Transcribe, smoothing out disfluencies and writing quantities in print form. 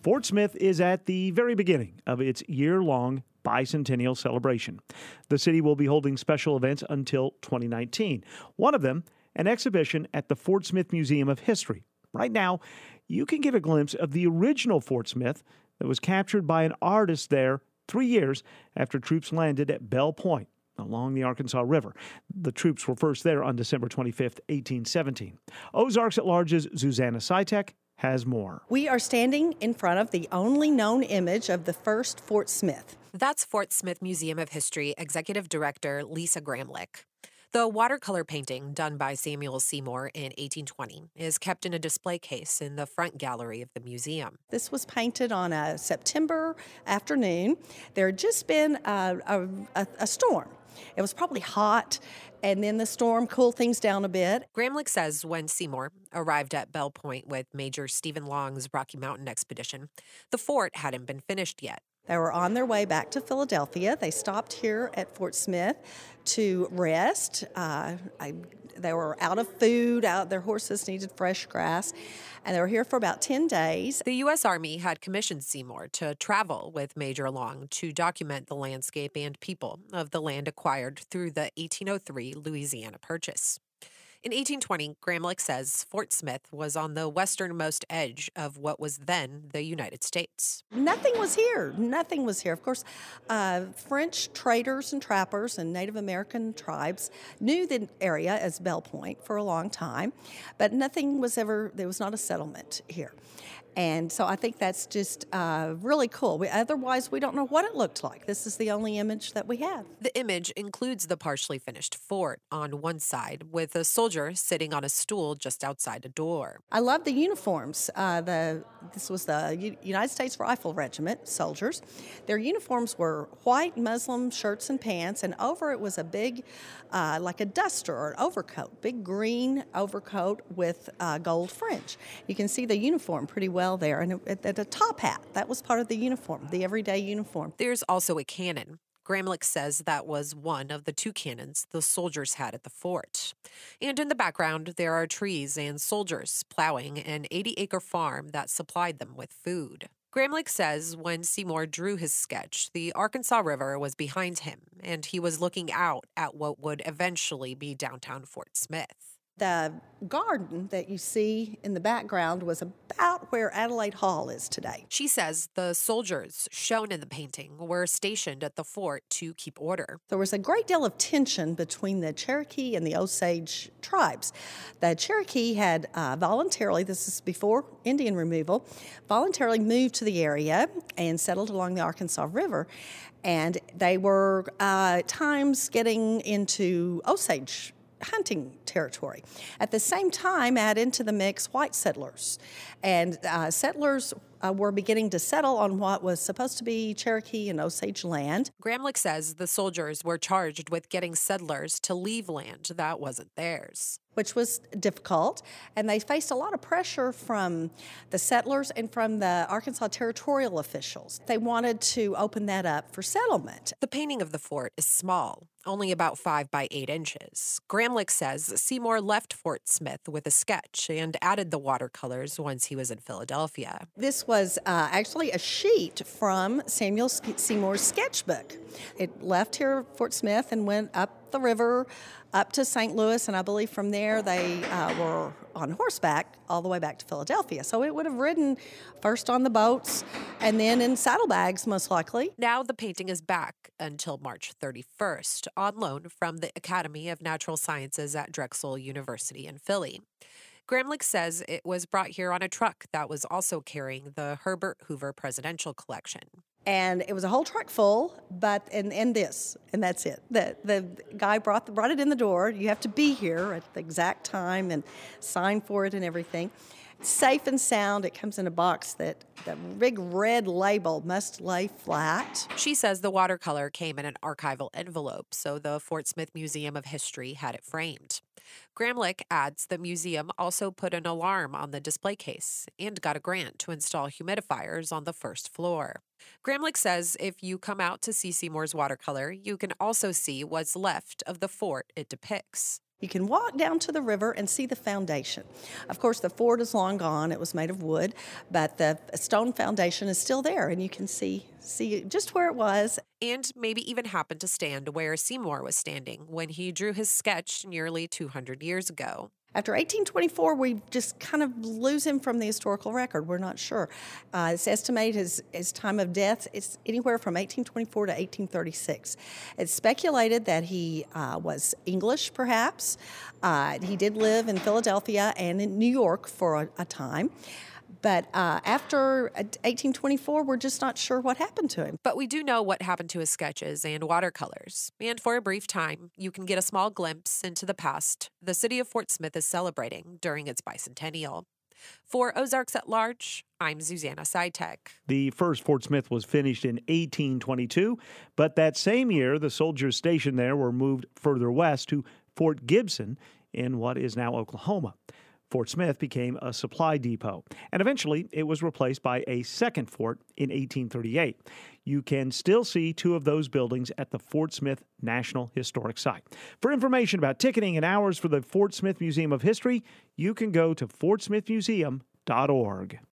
Fort Smith is at the very beginning of its year-long bicentennial celebration. The city will be holding special events until 2019. One of them, an exhibition at the Fort Smith Museum of History. Right now, you can get a glimpse of the original Fort Smith that was captured by an artist there 3 years after troops landed at Bell Point along the Arkansas River. The troops were first there on December 25th, 1817. Ozarks at Large's Susanna Sitek has more. We are standing in front of the only known image of the first Fort Smith. That's Fort Smith Museum of History Executive Director Lisa Gramlich. The watercolor painting done by Samuel Seymour in 1820 is kept in a display case in the front gallery of the museum. This was painted on a September afternoon. There had just been a storm. It was probably hot, and then the storm cooled things down a bit. Gramlich says when Seymour arrived at Bell Point with Major Stephen Long's Rocky Mountain expedition, the fort hadn't been finished yet. They were on their way back to Philadelphia. They stopped here at Fort Smith to rest. They were out of food, their horses needed fresh grass, and they were here for about 10 days. The U.S. Army had commissioned Seymour to travel with Major Long to document the landscape and people of the land acquired through the 1803 Louisiana Purchase. In 1820, Gramlich says Fort Smith was on the westernmost edge of what was then the United States. Nothing was here. Nothing was here. Of course, French traders and trappers and Native American tribes knew the area as Bell Point for a long time, but there was not a settlement here. And so I think that's just really cool. Otherwise, we don't know what it looked like. This is the only image that we have. The image includes the partially finished fort on one side, with a soldier sitting on a stool just outside a door. I love the uniforms. This was the United States Rifle Regiment soldiers. Their uniforms were white muslin shirts and pants, and over it was a big, like a duster or an overcoat, big green overcoat with gold fringe. You can see the uniform pretty well there, and the top hat, that was part of the uniform, the everyday uniform. There's also a cannon. Gramlich says that was one of the two cannons the soldiers had at the fort. And in the background, there are trees and soldiers plowing an 80-acre farm that supplied them with food. Gramlich says when Seymour drew his sketch, the Arkansas River was behind him, and he was looking out at what would eventually be downtown Fort Smith. The garden that you see in the background was about where Adelaide Hall is today. She says the soldiers shown in the painting were stationed at the fort to keep order. There was a great deal of tension between the Cherokee and the Osage tribes. The Cherokee had voluntarily, this is before Indian removal, voluntarily moved to the area and settled along the Arkansas River. And they were at times getting into Osage hunting territory. At the same time, add into the mix white settlers. And settlers were beginning to settle on what was supposed to be Cherokee and Osage land. Gramlich says the soldiers were charged with getting settlers to leave land that wasn't theirs, which was difficult, and they faced a lot of pressure from the settlers and from the Arkansas territorial officials. They wanted to open that up for settlement. The painting of the fort is small, only about 5 by 8 inches. Gramlich says Seymour left Fort Smith with a sketch and added the watercolors once he was in Philadelphia. This was actually a sheet from Samuel Seymour's sketchbook. It left here at Fort Smith and went up the river, up to St. Louis, and I believe from there they were on horseback all the way back to Philadelphia. So it would have ridden first on the boats and then in saddlebags, most likely. Now the painting is back until March 31st, on loan from the Academy of Natural Sciences at Drexel University in Philly. Gramlich says it was brought here on a truck that was also carrying the Herbert Hoover Presidential Collection. And it was a whole truck full, and that's it. The guy brought it in the door. You have to be here at the exact time and sign for it and everything. It's safe and sound. It comes in a box that the big red label must lay flat. She says the watercolor came in an archival envelope, so the Fort Smith Museum of History had it framed. Gramlich adds the museum also put an alarm on the display case and got a grant to install humidifiers on the first floor. Gramlich says if you come out to see Seymour's watercolor, you can also see what's left of the fort it depicts. You can walk down to the river and see the foundation. Of course, the fort is long gone. It was made of wood, but the stone foundation is still there, and you can see just where it was. And maybe even happened to stand where Seymour was standing when he drew his sketch nearly 200 years ago. After 1824, we just kind of lose him from the historical record. We're not sure. It's estimated his time of death is anywhere from 1824 to 1836. It's speculated that he was English, perhaps. He did live in Philadelphia and in New York for a time. But after 1824, we're just not sure what happened to him. But we do know what happened to his sketches and watercolors. And for a brief time, you can get a small glimpse into the past the city of Fort Smith is celebrating during its bicentennial. For Ozarks at Large, I'm Susanna Sitek. The first Fort Smith was finished in 1822, but that same year, the soldiers stationed there were moved further west to Fort Gibson in what is now Oklahoma. Fort Smith became a supply depot, and eventually it was replaced by a second fort in 1838. You can still see two of those buildings at the Fort Smith National Historic Site. For information about ticketing and hours for the Fort Smith Museum of History, you can go to fortsmithmuseum.org.